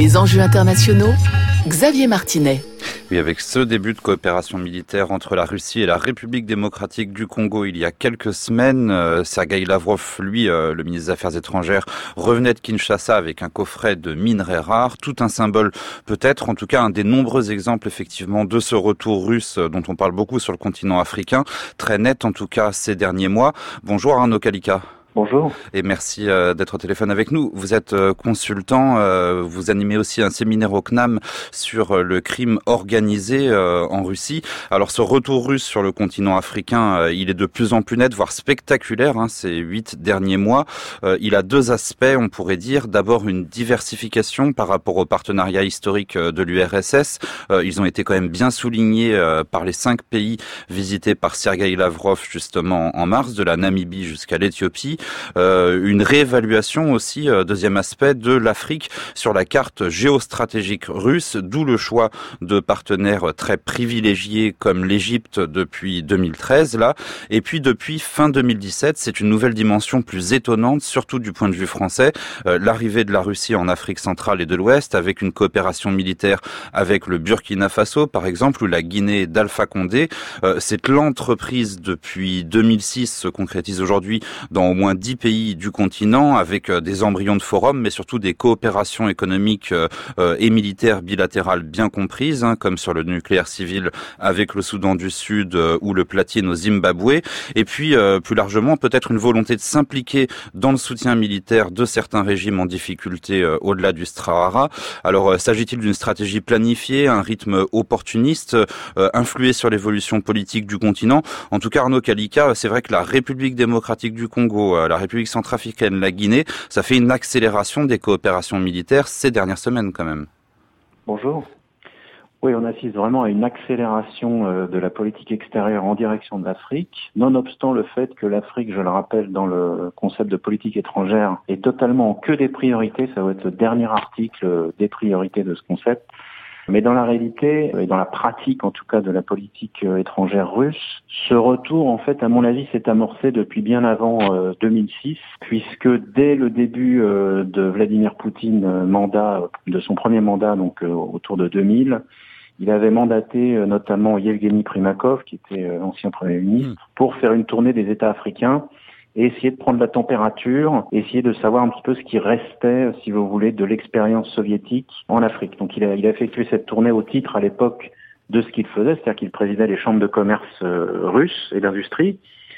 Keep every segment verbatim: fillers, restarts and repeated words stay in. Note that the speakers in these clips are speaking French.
Les enjeux internationaux, Xavier Martinet. Oui, avec ce début de coopération militaire entre la Russie et la République démocratique du Congo il y a quelques semaines, euh, Sergueï Lavrov, lui, euh, le ministre des Affaires étrangères, revenait de Kinshasa avec un coffret de minerais rares, tout un symbole peut-être, en tout cas un des nombreux exemples effectivement de ce retour russe dont on parle beaucoup sur le continent africain, très net en tout cas ces derniers mois. Bonjour Arnaud Kalika. Bonjour. Et merci euh, d'être au téléphone avec nous. Vous êtes euh, consultant, euh, vous animez aussi un séminaire au C N A M sur euh, le crime organisé euh, en Russie. Alors ce retour russe sur le continent africain, euh, il est de plus en plus net, voire spectaculaire, hein, ces huit derniers mois. Euh, il a deux aspects, on pourrait dire. D'abord une diversification par rapport au partenariat historique de l'U R S S. Euh, ils ont été quand même bien soulignés euh, par les cinq pays visités par Sergueï Lavrov justement en mars, de la Namibie jusqu'à l'Éthiopie. Euh, une réévaluation aussi, euh, deuxième aspect, de l'Afrique sur la carte géostratégique russe, d'où le choix de partenaires très privilégiés comme l'Égypte depuis deux mille treize, là. Et puis depuis fin deux mille dix-sept, c'est une nouvelle dimension plus étonnante, surtout du point de vue français, euh, l'arrivée de la Russie en Afrique centrale et de l'Ouest, avec une coopération militaire avec le Burkina Faso, par exemple, ou la Guinée d'Alpha Condé. Euh, cette l'entreprise depuis deux mille six se concrétise aujourd'hui dans au moins dix pays du continent, avec des embryons de forums, mais surtout des coopérations économiques euh, et militaires bilatérales bien comprises, hein, comme sur le nucléaire civil avec le Soudan du Sud euh, ou le platine au Zimbabwe. Et puis, euh, plus largement, peut-être une volonté de s'impliquer dans le soutien militaire de certains régimes en difficulté euh, au-delà du Sahara. Alors, euh, s'agit-il d'une stratégie planifiée, un rythme opportuniste, euh, influé sur l'évolution politique du continent? En tout cas, Arnaud Kalika, c'est vrai que la République démocratique du Congo, la République centrafricaine, la Guinée, ça fait une accélération des coopérations militaires ces dernières semaines quand même. Bonjour. Oui, on assiste vraiment à une accélération de la politique extérieure en direction de l'Afrique, nonobstant le fait que l'Afrique, je le rappelle, dans le concept de politique étrangère, est totalement que des priorités. Ça va être le dernier article des priorités de ce concept. Mais dans la réalité, et dans la pratique en tout cas de la politique étrangère russe, ce retour, en fait, à mon avis, s'est amorcé depuis bien avant euh, deux mille six, puisque dès le début euh, de Vladimir Poutine, euh, mandat, de son premier mandat, donc euh, autour de deux mille, il avait mandaté euh, notamment Yevgeny Primakov, qui était euh, l'ancien Premier ministre, pour faire une tournée des États africains et essayer de prendre la température, essayer de savoir un petit peu ce qui restait, si vous voulez, de l'expérience soviétique en Afrique. Donc il a, il a effectué cette tournée au titre, à l'époque, de ce qu'il faisait, c'est-à-dire qu'il présidait les chambres de commerce euh, russes et d'industrie,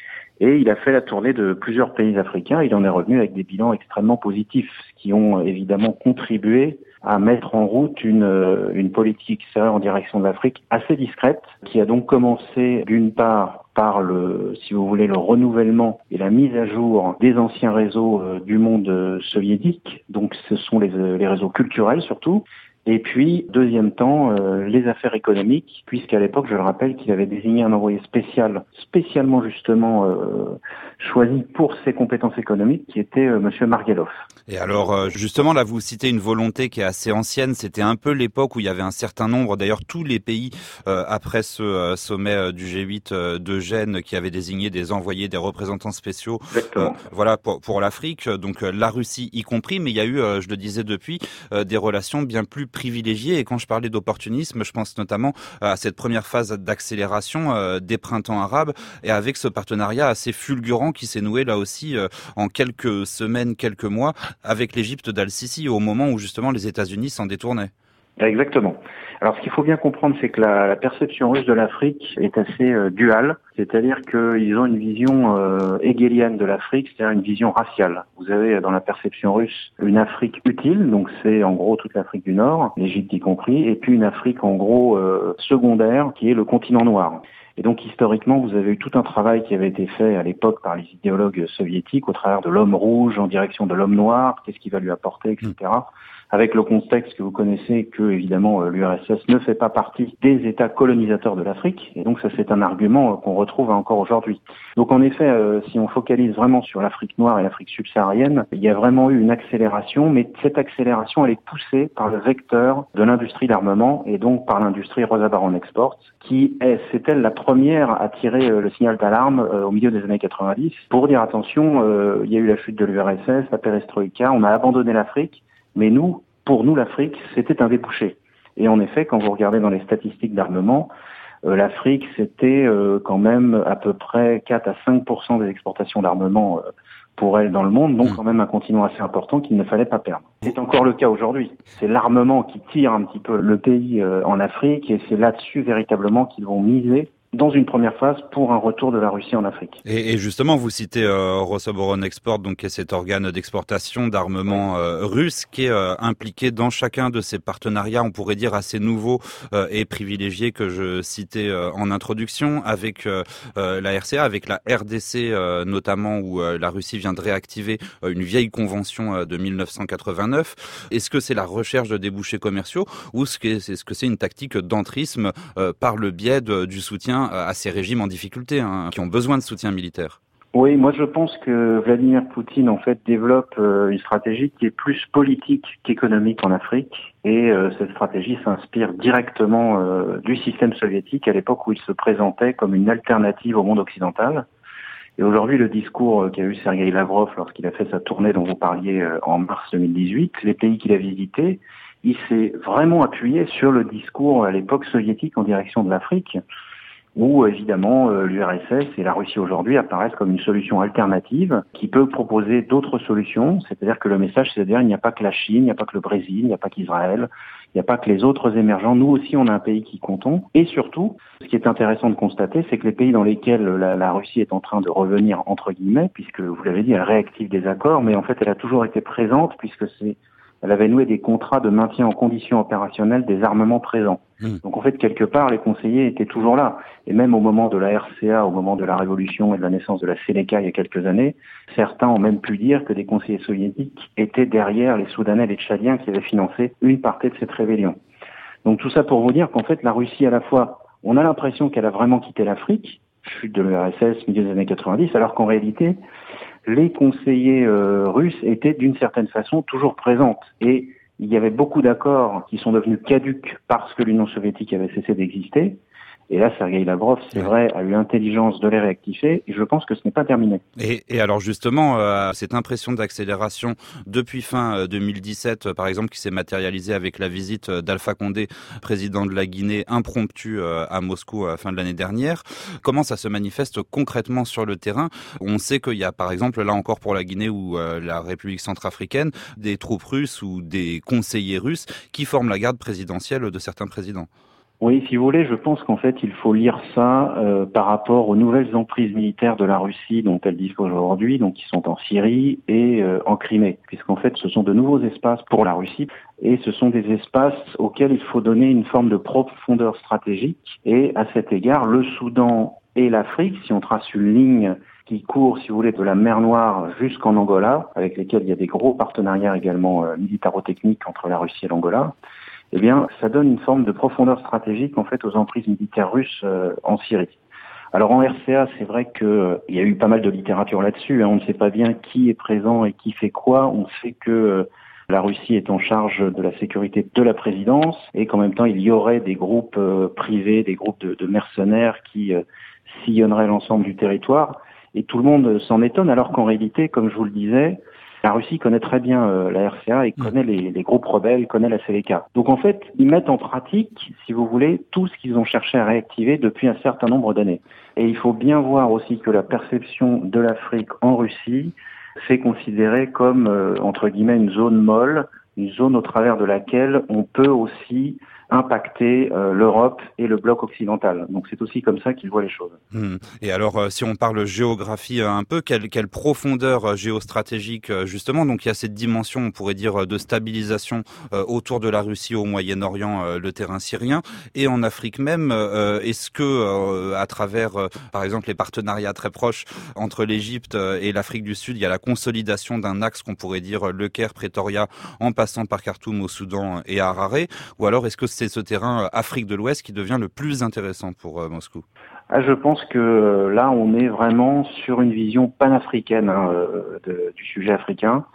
et il a fait la tournée de plusieurs pays africains. Il en est revenu avec des bilans extrêmement positifs, ce qui ont évidemment contribué à mettre en route une, une politique extérieure en direction de l'Afrique assez discrète, qui a donc commencé d'une part par le, si vous voulez, le renouvellement et la mise à jour des anciens réseaux euh, du monde euh, soviétique. Donc ce sont les, euh, les réseaux culturels surtout. Et puis, deuxième temps, euh, les affaires économiques, puisqu'à l'époque, je le rappelle, qu'il avait désigné un envoyé spécial, spécialement justement euh, choisi pour ses compétences économiques, qui était euh, Monsieur Margelov. Et alors, euh, justement, là, vous citez une volonté qui est assez ancienne. C'était un peu l'époque où il y avait un certain nombre, d'ailleurs, tous les pays, euh, après ce euh, sommet euh, du G huit euh, de Gênes, qui avait désigné des envoyés, des représentants spéciaux, euh, voilà, pour, pour l'Afrique, donc euh, la Russie y compris, mais il y a eu, euh, je le disais depuis, euh, des relations bien plus privilégié. Et quand je parlais d'opportunisme, je pense notamment à cette première phase d'accélération euh, des printemps arabes et avec ce partenariat assez fulgurant qui s'est noué là aussi euh, en quelques semaines, quelques mois avec l'Égypte d'Al-Sisi au moment où justement les États-Unis s'en détournaient. Exactement. Alors, ce qu'il faut bien comprendre, c'est que la, la perception russe de l'Afrique est assez euh, duale, c'est-à-dire qu'ils ont une vision euh, hegelienne de l'Afrique, c'est-à-dire une vision raciale. Vous avez dans la perception russe une Afrique utile, donc c'est en gros toute l'Afrique du Nord, l'Égypte y compris, et puis une Afrique en gros euh, secondaire, qui est le continent noir. Et donc historiquement, vous avez eu tout un travail qui avait été fait à l'époque par les idéologues soviétiques au travers de l'homme rouge en direction de l'homme noir, qu'est-ce qu'il va lui apporter, et cetera. Avec le contexte que vous connaissez que, évidemment, l'U R S S ne fait pas partie des États colonisateurs de l'Afrique. Et donc, ça, c'est un argument qu'on retrouve encore aujourd'hui. Donc, en effet, euh, si on focalise vraiment sur l'Afrique noire et l'Afrique subsaharienne, il y a vraiment eu une accélération, mais cette accélération, elle est poussée par le vecteur de l'industrie d'armement et donc par l'industrie Rosa Baron Export, qui est, c'est elle la première à tirer euh, le signal d'alarme euh, au milieu des années quatre-vingt-dix pour dire attention, euh, il y a eu la chute de l'U R S S, la perestroïka, on a abandonné l'Afrique. Mais nous, pour nous, l'Afrique, c'était un débouché. Et en effet, quand vous regardez dans les statistiques d'armement, euh, l'Afrique, c'était euh, quand même à peu près quatre à cinq pour cent des exportations d'armement euh, pour elle dans le monde, donc quand même un continent assez important qu'il ne fallait pas perdre. C'est encore le cas aujourd'hui. C'est l'armement qui tire un petit peu le pays euh, en Afrique, et c'est là-dessus véritablement qu'ils vont miser dans une première phase pour un retour de la Russie en Afrique. Et, et justement, vous citez euh, Rosoboronexport, donc qui est cet organe d'exportation d'armement euh, russe qui est euh, impliqué dans chacun de ces partenariats, on pourrait dire assez nouveaux euh, et privilégiés que je citais euh, en introduction, avec euh, euh, la R C A, avec la R D C euh, notamment, où euh, la Russie vient de réactiver euh, une vieille convention euh, de mille neuf cent quatre-vingt-neuf. Est-ce que c'est la recherche de débouchés commerciaux ou est-ce que, est-ce que c'est une tactique d'entrisme euh, par le biais de, du soutien à ces régimes en difficulté, hein, qui ont besoin de soutien militaire? Oui, moi je pense que Vladimir Poutine en fait développe euh, une stratégie qui est plus politique qu'économique en Afrique, et euh, cette stratégie s'inspire directement euh, du système soviétique à l'époque où il se présentait comme une alternative au monde occidental. Et aujourd'hui, le discours qu'a eu Sergueï Lavrov lorsqu'il a fait sa tournée dont vous parliez euh, en mars deux mille dix-huit, les pays qu'il a visités, il s'est vraiment appuyé sur le discours à l'époque soviétique en direction de l'Afrique, où évidemment euh, l'U R S S et la Russie aujourd'hui apparaissent comme une solution alternative qui peut proposer d'autres solutions. C'est-à-dire que le message, c'est-à-dire il n'y a pas que la Chine, il n'y a pas que le Brésil, il n'y a pas qu'Israël, il n'y a pas que les autres émergents. Nous aussi, on a un pays qui comptons. Et surtout, ce qui est intéressant de constater, c'est que les pays dans lesquels la, la Russie est en train de revenir, entre guillemets, puisque vous l'avez dit, elle réactive des accords, mais en fait, elle a toujours été présente puisque c'est elle avait noué des contrats de maintien en condition opérationnelle des armements présents. Mmh. Donc en fait, quelque part, les conseillers étaient toujours là. Et même au moment de la R C A, au moment de la révolution et de la naissance de la Seleka il y a quelques années, certains ont même pu dire que des conseillers soviétiques étaient derrière les Soudanais et les Tchadiens qui avaient financé une partie de cette rébellion. Donc tout ça pour vous dire qu'en fait, la Russie, à la fois, on a l'impression qu'elle a vraiment quitté l'Afrique, chute de l'U R S S, milieu des années quatre-vingt-dix, alors qu'en réalité, les conseillers euh, russes étaient d'une certaine façon toujours présentes. Et il y avait beaucoup d'accords qui sont devenus caducs parce que l'Union soviétique avait cessé d'exister. Et là, Sergueï Lavrov, c'est ouais. vrai, a eu l'intelligence de les réactiver, et je pense que ce n'est pas terminé. Et, et alors justement, euh, cette impression d'accélération depuis fin deux mille dix-sept, euh, par exemple, qui s'est matérialisée avec la visite d'Alpha Condé, président de la Guinée, impromptue euh, à Moscou à la fin de l'année dernière, comment ça se manifeste concrètement sur le terrain? On sait qu'il y a, par exemple, là encore pour la Guinée ou euh, la République centrafricaine, des troupes russes ou des conseillers russes qui forment la garde présidentielle de certains présidents. Oui, si vous voulez, je pense qu'en fait, il faut lire ça euh, par rapport aux nouvelles emprises militaires de la Russie dont elle dispose aujourd'hui, donc qui sont en Syrie et euh, en Crimée, puisqu'en fait, ce sont de nouveaux espaces pour la Russie, et ce sont des espaces auxquels il faut donner une forme de profondeur stratégique. Et à cet égard, le Soudan et l'Afrique, si on trace une ligne qui court, si vous voulez, de la mer Noire jusqu'en Angola, avec lesquels il y a des gros partenariats également euh, militaro-techniques entre la Russie et l'Angola, eh bien, ça donne une forme de profondeur stratégique, en fait, aux emprises militaires russes euh, en Syrie. Alors, en R C A, c'est vrai qu'il euh, y a eu pas mal de littérature là-dessus, hein. On ne sait pas bien qui est présent et qui fait quoi. On sait que euh, la Russie est en charge de la sécurité de la présidence et qu'en même temps, il y aurait des groupes euh, privés, des groupes de, de mercenaires qui euh, sillonneraient l'ensemble du territoire. Et tout le monde s'en étonne, alors qu'en réalité, comme je vous le disais, la Russie connaît très bien euh, la R C A et connaît les, les groupes rebelles, connaît la Seleka. Donc en fait, ils mettent en pratique, si vous voulez, tout ce qu'ils ont cherché à réactiver depuis un certain nombre d'années. Et il faut bien voir aussi que la perception de l'Afrique en Russie, c'est considéré comme, euh, entre guillemets, une zone molle, une zone au travers de laquelle on peut aussi impacter euh, l'Europe et le bloc occidental. Donc c'est aussi comme ça qu'ils voient les choses. Mmh. Et alors, euh, si on parle géographie euh, un peu, quelle, quelle profondeur euh, géostratégique euh, justement? Donc il y a cette dimension, on pourrait dire, de stabilisation euh, autour de la Russie au Moyen-Orient, euh, le terrain syrien, et en Afrique même. Euh, est-ce que, euh, à travers, euh, par exemple, les partenariats très proches entre l'Égypte et l'Afrique du Sud, il y a la consolidation d'un axe qu'on pourrait dire Le Caire, Pretoria, en passant par Khartoum au Soudan et à Harare, ou alors est-ce que c'est ce terrain Afrique de l'Ouest qui devient le plus intéressant pour euh, Moscou? Ah, je pense que euh, là, on est vraiment sur une vision panafricaine hein, euh, de, du sujet africain.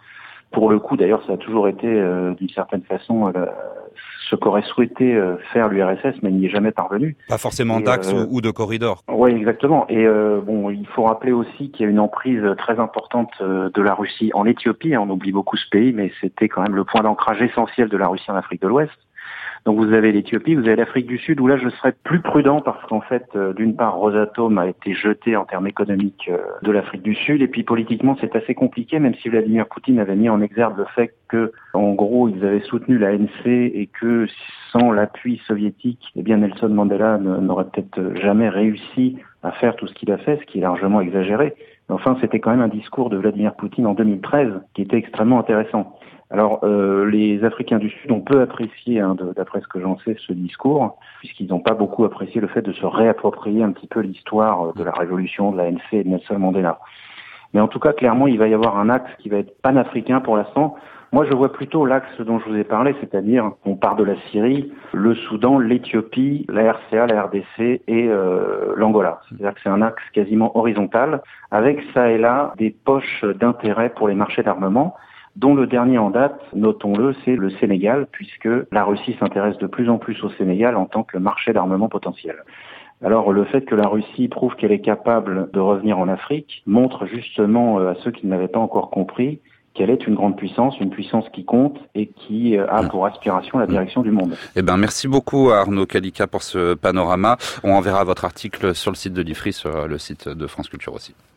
Pour le coup, d'ailleurs, ça a toujours été, euh, d'une certaine façon, euh, ce qu'aurait souhaité euh, faire l'U R S S, mais il n'y est jamais parvenu. Pas forcément d'axe euh, ou, ou de corridor. Oui, exactement. Et euh, bon, il faut rappeler aussi qu'il y a une emprise très importante euh, de la Russie en Éthiopie. On oublie beaucoup ce pays, mais c'était quand même le point d'ancrage essentiel de la Russie en Afrique de l'Ouest. Donc vous avez l'Éthiopie, vous avez l'Afrique du Sud, où là je serais plus prudent parce qu'en fait, euh, d'une part, Rosatom a été jeté en termes économiques euh, de l'Afrique du Sud, et puis politiquement c'est assez compliqué, même si Vladimir Poutine avait mis en exergue le fait que, en gros, ils avaient soutenu l'A N C et que sans l'appui soviétique, eh bien Nelson Mandela n'aurait peut-être jamais réussi à faire tout ce qu'il a fait, ce qui est largement exagéré. Mais enfin, c'était quand même un discours de Vladimir Poutine en deux mille treize qui était extrêmement intéressant. Alors, euh, les Africains du Sud ont peu apprécié, hein, de, d'après ce que j'en sais, ce discours, puisqu'ils n'ont pas beaucoup apprécié le fait de se réapproprier un petit peu l'histoire de la révolution de l'A N C et de Nelson Mandela. Mais en tout cas, clairement, il va y avoir un axe qui va être panafricain pour l'instant. Moi, je vois plutôt l'axe dont je vous ai parlé, c'est-à-dire on part de la Syrie, le Soudan, l'Éthiopie, la R C A, la R D C et euh, l'Angola. C'est-à-dire que c'est un axe quasiment horizontal, avec ça et là des poches d'intérêt pour les marchés d'armement, dont le dernier en date, notons-le, c'est le Sénégal, puisque la Russie s'intéresse de plus en plus au Sénégal en tant que marché d'armement potentiel. Alors le fait que la Russie prouve qu'elle est capable de revenir en Afrique montre justement à ceux qui ne l'avaient pas encore compris qu'elle est une grande puissance, une puissance qui compte et qui a pour aspiration la direction du monde. Eh ben, merci beaucoup à Arnaud Kalika pour ce panorama. On enverra votre article sur le site de l'I F R I, sur le site de France Culture aussi.